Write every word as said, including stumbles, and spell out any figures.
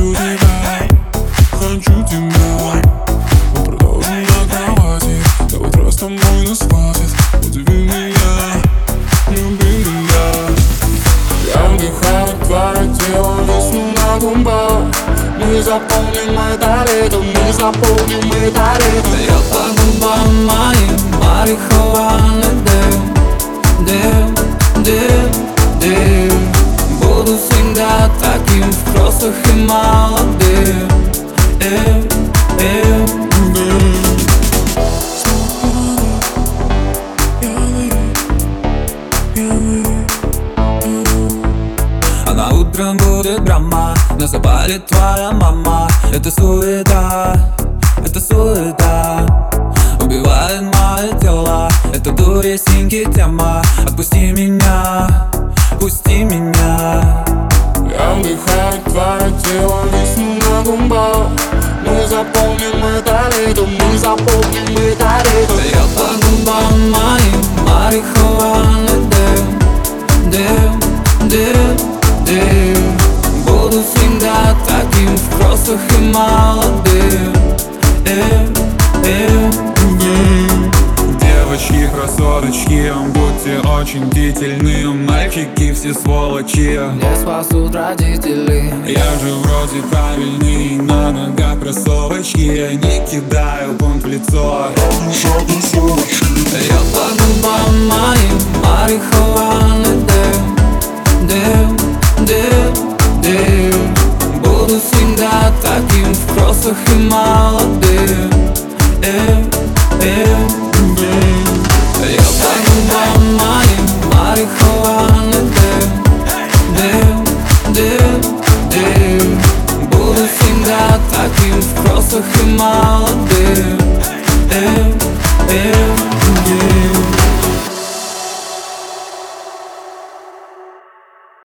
хочу тебя, хочу тебя. Мы продолжим на кровати, давай утро с тобой нас хватит. Удиви меня, люби меня. Я вдыхаю твое тело, весну на губах. Мы заполним это лето, мы заполним это лето. Я по губам моим марихуаны дым, дым, дым, дым. Буду всегда таким в кроссах и молодым. Эм, эм. А на утро будет драма, нас запалит твоя мама. Это суета, это суета, убивает мое тело. Это дурь, синьки тема. Отпусти меня, пусти меня. Я вдыхаю твое тело, весну на губах. Мы заполним это лето, мы заполним это лето. Я по губам моим марихуаны дым, дым, дым, дым. Буду всегда таким в кроссах и молодым. Эм, эм. Девочки, красоточки, будьте очень бдительны. Мальчики все сволочи, Не спасут родители. я же вроде правильный. На ногах кроссовочки, не кидаю бунт в лицо. Я по губам моим марихуаны дым, дым, дым, дым. Буду всегда таким в кроссах и молодым. Эм, эм.